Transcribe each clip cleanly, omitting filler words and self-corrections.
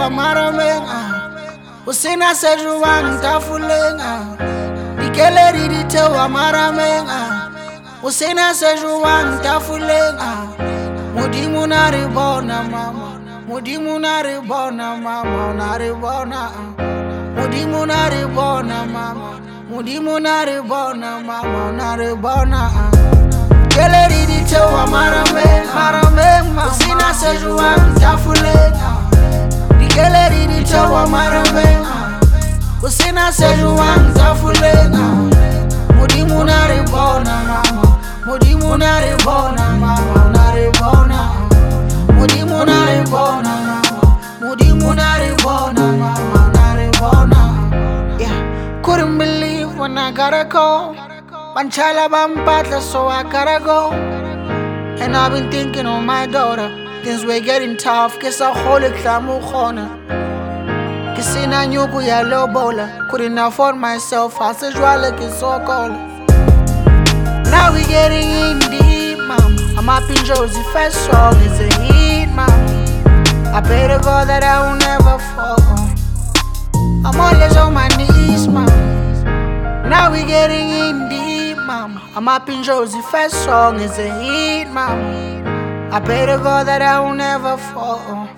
wa maramenga Usina sejuwang tafulenga Dikeleri dite wa maramenga Usina sejuwang tafulenga Mudimu naribona mama Mudimu naribona mama naribona Mudimu naribona mama Mudimu naribona mama naribona Keleri dite wa maramenga Usina sejuwang tafulenga Dikeleri dite wa maramenga Usina sejuwang tafulenga Mudimu naribona mama Mudimu naribona mama naribona Mudimu naribona mama Mudimu naribona mama naribona Yeah, couldn't believe when I gotta go Banchala bampatla so I gotta go And I've been thinking of my daughter Things were getting tough, guess I hold it khona Kisina nyuku ya lobola Couldn't afford myself, I said jwala kisokola Now we getting in deep, mama I'm up in Josie, first song is a hit, mama I pray to God that I will never fall I'm always on my knees, mama Now we getting in deep, mama I'm up in Josie, first song is a hit, mama I pray to God that I will never fall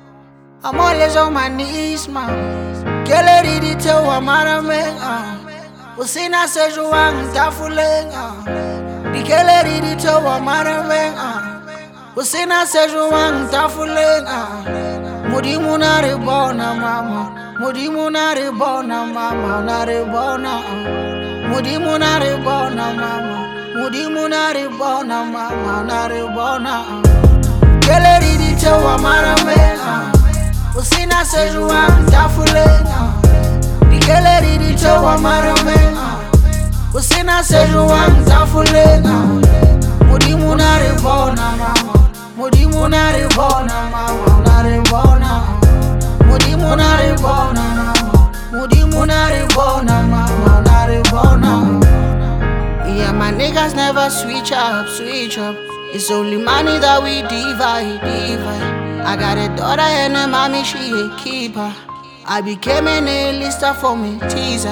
I'm always on my knees, mama Keleri dite wa maramenga Usina sejuwang tafulenga Dikeleri dite wa maramenga Usina sejuwang tafulenga Mudimu naribona mama Mudimu naribona mama naribona Mudimu naribona mama Mudimu naribona mama naribona Keleri dite wa maramenga Usina sejuwang tafulenga Dikeleri dite wa maramenga Usina sejuwang tafulenga Mudimu naribona mama Mudimu naribona mama naribona Mudimu naribona mama Mudimu naribona mama naribona Yeah, my niggas never switch up It's only money that we divide I got a daughter and a mommy, she a keeper I became an A-lister for me, teaser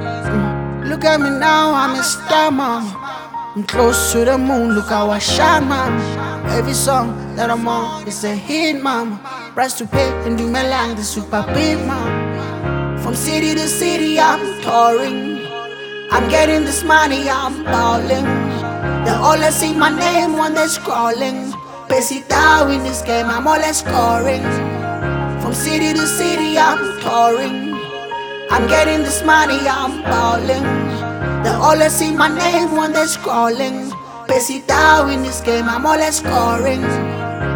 Look at me now, I'm a star, mama I'm close to the moon, look how I shine, mama Every song that I'm on is a hit, mama Price to pay and do my line, the super big, mama From city to city, I'm touring I'm getting this money, I'm balling They always see my name when they're scrolling Pace it down in this game, I'm always scoring From city to city, I'm touring I'm getting this money, I'm balling They always see my name when they're scrolling Pace it down in this game, I'm always scoring